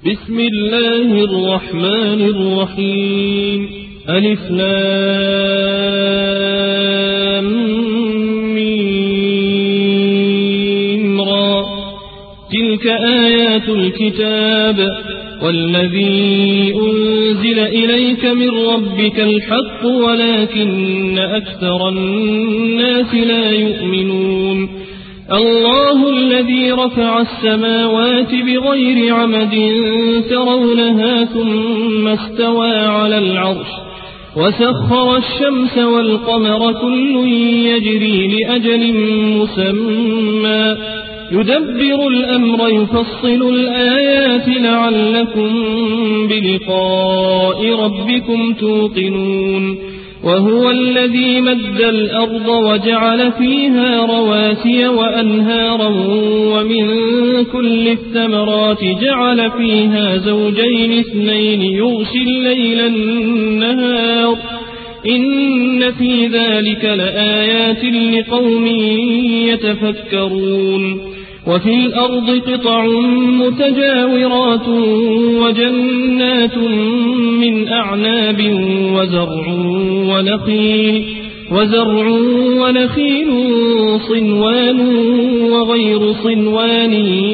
بسم الله الرحمن الرحيم ألف لام ميم را تلك آيات الكتاب والذي أنزل إليك من ربك الحق ولكن أكثر الناس لا يؤمنون الله الذي رفع السماوات بغير عمد ترونها ثم استوى على العرش وسخر الشمس والقمر كل يجري لأجل مسمى يدبر الأمر يفصل الآيات لعلكم بلقاء ربكم توقنون وهو الذي مد الأرض وجعل فيها رواسي وأنهارا ومن كل الثمرات جعل فيها زوجين اثنين يغشي الليل النهار إن في ذلك لآيات لقوم يتفكرون وفي الأرض قطع متجاورات وجنات من أعناب وزرع ونخيل صنوان وغير صنوان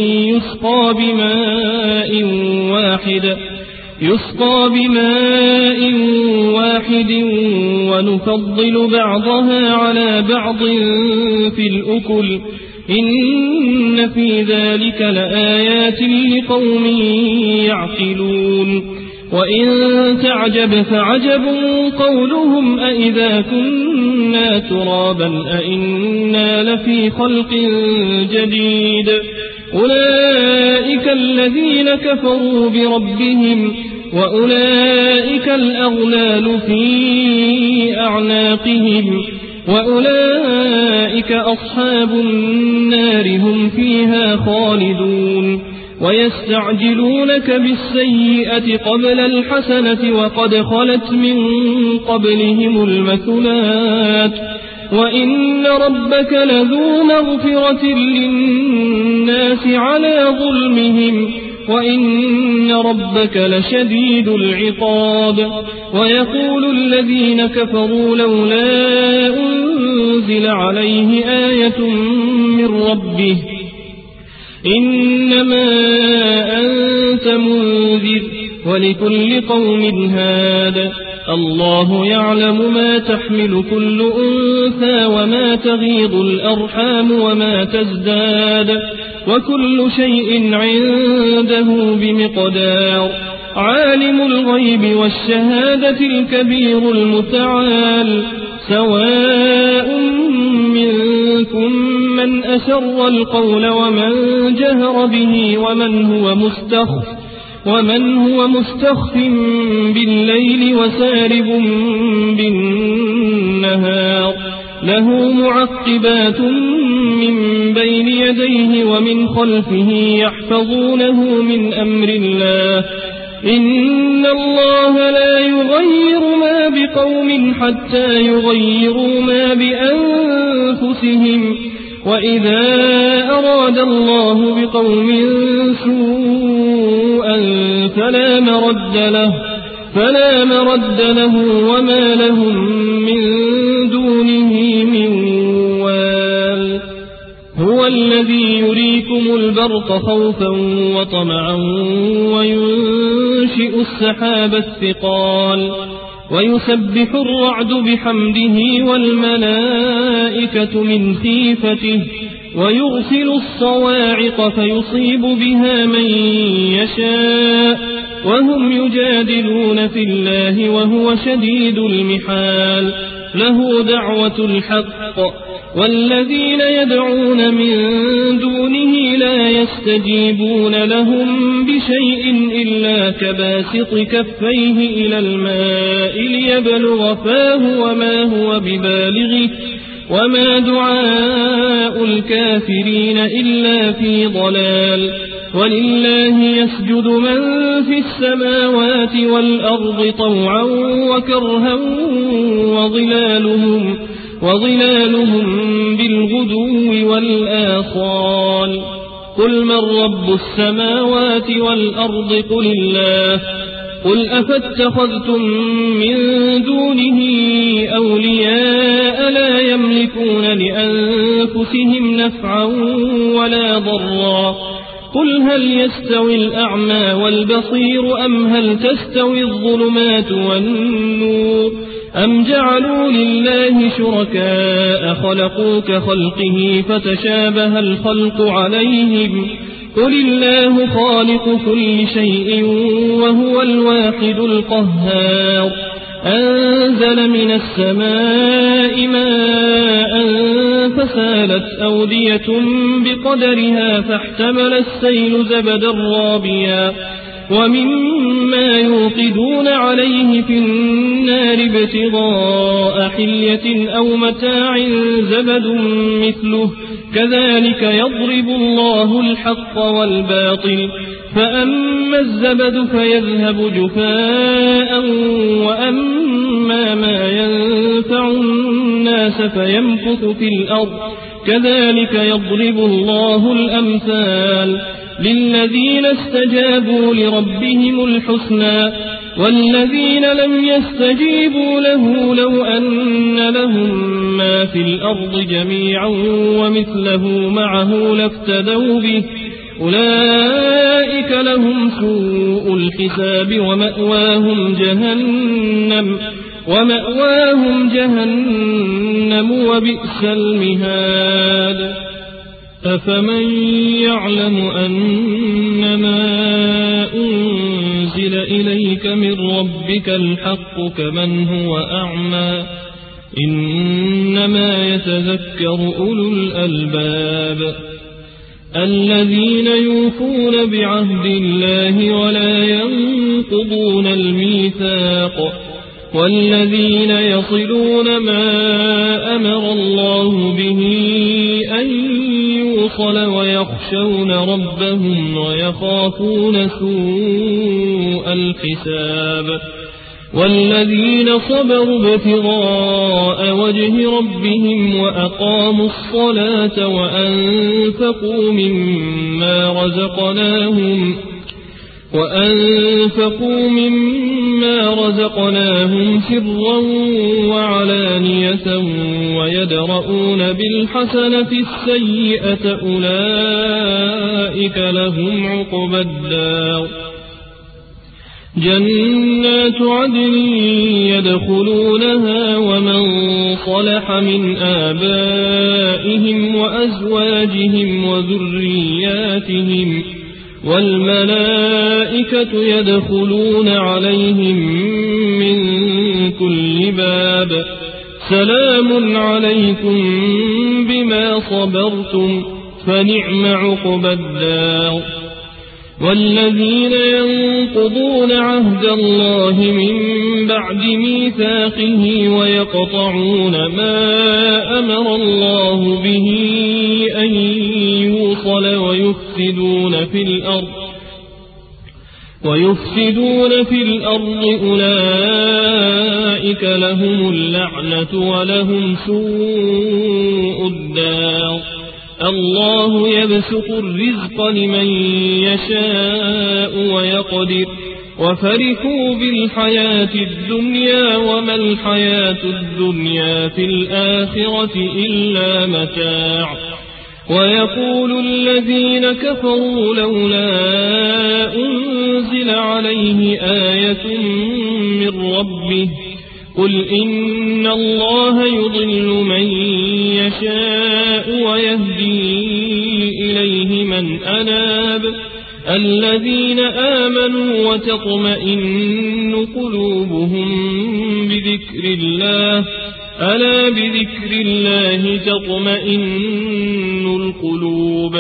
يسقى بماء واحد ونفضل بعضها على بعض في الأكل إن في ذلك لآيات لقوم يعقلون وإن تعجب فعجب قولهم أإذا كنا ترابا أإنا لفي خلق جديد أولئك الذين كفروا بربهم وأولئك الأغلال في أعناقهم وأولئك أصحاب النار هم فيها خالدون ويستعجلونك بالسيئة قبل الحسنة وقد خلت من قبلهم المثلات وإن ربك لذو مغفرة للناس على ظلمهم وإن ربك لشديد العقاب ويقول الذين كفروا لولا أنزل عليه آية من ربه إنما أنت منذر ولكل قوم هاد الله يعلم ما تحمل كل أنثى وما تغيض الأرحام وما تزداد وكل شيء عنده بمقدار عالم الغيب والشهادة الكبير المتعال سواء منكم من أسر القول ومن جهر به ومن هو مستخف بالليل وسارب بالنهار له معقبات من بين يديه ومن خلفه يحفظونه من أمر الله إن الله لا يغير ما بقوم حتى يغيروا ما بأنفسهم وإذا أراد الله بقوم سوءا فلا مرد له وما لهم من دونه من وال هو الذي يريكم البرق خوفا وطمعا وينشئ السحاب الثقال ويسبح الرعد بحمده والملائكة من خيفته ويرسل الصواعق فيصيب بها من يشاء وهم يجادلون في الله وهو شديد المحال له دعوة الحق والذين يدعون من دونه لا يستجيبون لهم بشيء إلا كباسط كفيه إلى الماء ليبلغ فاه وما هو ببالغه وما دعاء الكافرين إلا في ضلال ولله يسجد من في السماوات والأرض طوعا وكرها وظلالهم بالغدو والآصال قل من رب السماوات والأرض قل الله قل أفاتخذتم من دونه أولياء لا يملكون لأنفسهم نفعا ولا ضرا قل هل يستوي الأعمى والبصير أم هل تستوي الظلمات والنور أم جعلوا لله شركاء خلقوا كخلقه فتشابه الخلق عليهم قل الله خالق كل شيء وهو الواحد القهار أنزل من السماء ماء فسالت أودية بقدرها فاحتمل السيل زبدا رابيا ومما يوقدون عليه في النار ابتغاء حلية أو متاع زبد مثله كذلك يضرب الله الحق والباطل فأما الزبد فيذهب جفاء وأما ما ينفع الناس فيمكث في الأرض كذلك يضرب الله الأمثال للذين استجابوا لربهم الحسنى والذين لم يستجيبوا له لو أن لهم ما في الأرض جميعا ومثله معه لافتدوا به أولئك لهم سوء الحساب ومأواهم جهنم وبئس المهاد أفمن يعلم أنما أنزل إليك من ربك الحق كمن هو أعمى إنما يتذكر أولو الألباب الذين يوفون بعهد الله ولا ينقضون الميثاق والذين يصلون ما أمر الله به أن يوصل ويخشون ربهم ويخافون سوء الحساب والذين صبروا ابتغاء وجه ربهم وأقاموا الصلاة وأنفقوا مما رزقناهم سرا وعلانية ويدرؤون بالحسنة السيئة أولئك لهم عقبى الدار جنات عدن يدخلونها ومن صلح من آبائهم وأزواجهم وذرياتهم والملائكة يدخلون عليهم من كل باب سلام عليكم بما صبرتم فنعم عقبى الدار والذين ينقضون عهد الله من بعد ميثاقه ويقطعون ما أمر الله به أن يوصل ويفسدون في الأرض أولئك لهم اللعنة ولهم سوء الدار الله يبسط الرزق لمن يشاء ويقدر وفرحوا بالحياة الدنيا وما الحياة الدنيا في الآخرة إلا متاع ويقول الذين كفروا لولا أنزل عليه آية من ربه قل إن الله يضل من يشاء ويهدي إليه من أناب الذين آمنوا وتطمئن قلوبهم بذكر الله ألا بذكر الله تطمئن القلوب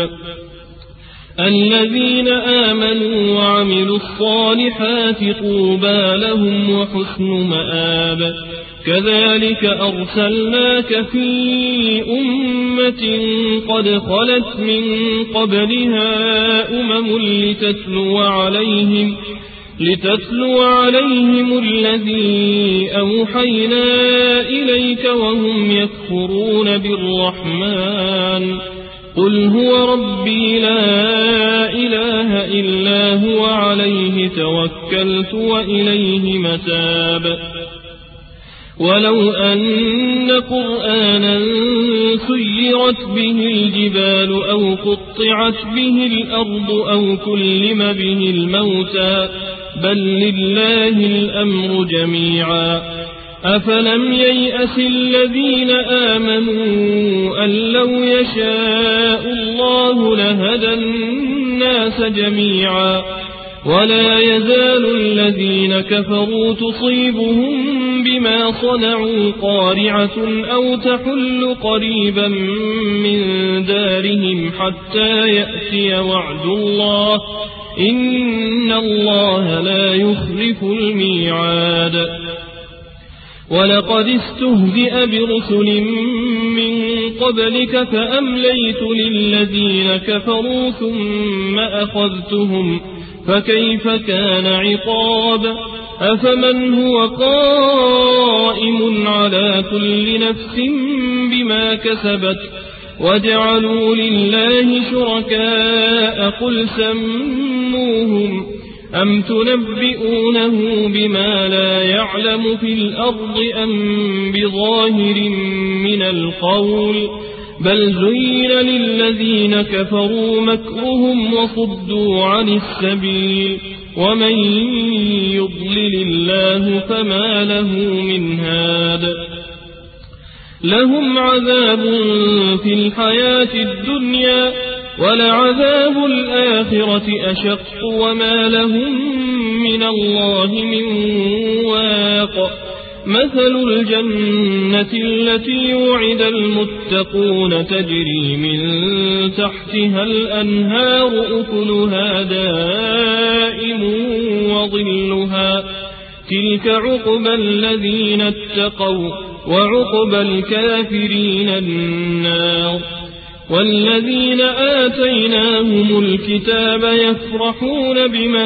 الذين آمنوا وعملوا الصالحات طوبى لهم وحسن مآب كذلك أرسلناك في أمة قد خلت من قبلها لتتلو عليهم الذي أوحينا إليك وهم يكفرون بالرحمن قل هو ربي لا إله إلا هو عليه توكلت وإليه متاب ولو أن قرآنا سيرت به الجبال أو قطعت به الأرض أو كلم به الموتى بل لله الأمر جميعا أفلم ييأس الذين آمنوا أن لو يشاء الله لهدى الناس جميعا ولا يزال الذين كفروا تصيبهم بما صنعوا قارعة أو تحل قريبا من دارهم حتى يأتي وعد الله إن الله لا يخلف الميعاد ولقد استهزئ برسل من قبلك فأمليت للذين كفروا ثم أخذتهم فكيف كان عقاب أفمن هو قائم على كل نفس بما كسبت وجعلوا لله شركاء قل سموهم أم تنبئونه بما لا يعلم في الأرض أم بظاهر من القول بل زين للذين كفروا مكرهم وصدوا عن السبيل ومن يضلل الله فما له من هاد لهم عذاب في الحياة الدنيا ولعذاب الآخرة أشق وما لهم من الله من واق مثل الجنة التي وعد المتقون تجري من تحتها الأنهار أكلها دائم وظلها تلك عقبى الذين اتقوا وعقبى الكافرين النار والذين آتيناهم الكتاب يفرحون بما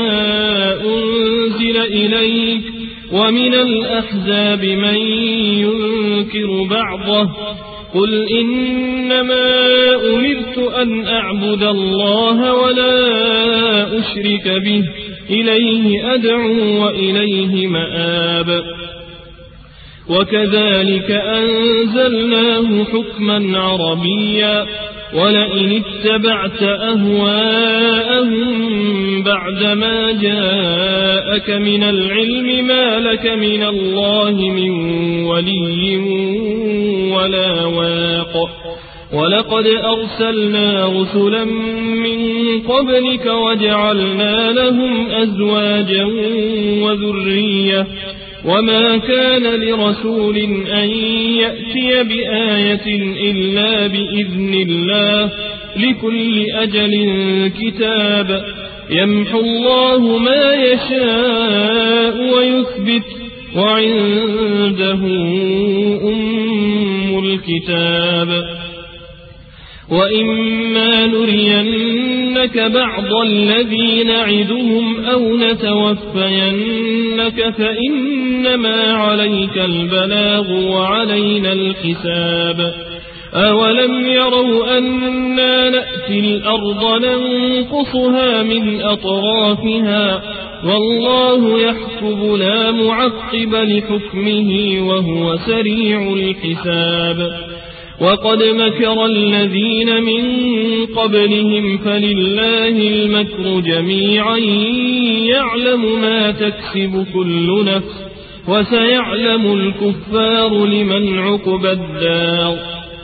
أنزل إليك ومن الأحزاب من ينكر بعضه قل إنما أمرت أن أعبد الله ولا أشرك به إليه أدعو وإليه مآب وكذلك أنزلناه حكما عربيا ولئن اتبعت أهواءهم بعدما جاءك من العلم ما لك من الله من ولي ولا واق ولقد أرسلنا رسلا من قبلك وجعلنا لهم أزواجا وذرية وما كان لرسول أن يأتي بآية إلا بإذن الله لكل أجل كتاب يمحو الله ما يشاء ويثبت وعنده أم الكتاب وإما نرينك بعض الذي نعدهم أو نتوفينك فإنما عليك البلاغ وعلينا الحساب أولم يروا أنا نأتي الأرض ننقصها من أطرافها والله يحكم لا معقب لحكمه وهو سريع الحساب وقد مكر الذين من قبلهم فلله المكر جميعا يعلم ما تكسب كل نفس وسيعلم الكفار لمن عقبى الدار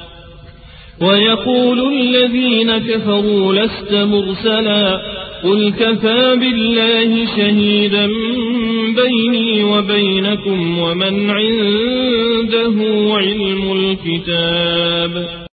ويقول الذين كفروا لست مرسلا قل كفى بالله شهيدا بيني وبينكم ومن عنده علم الكتاب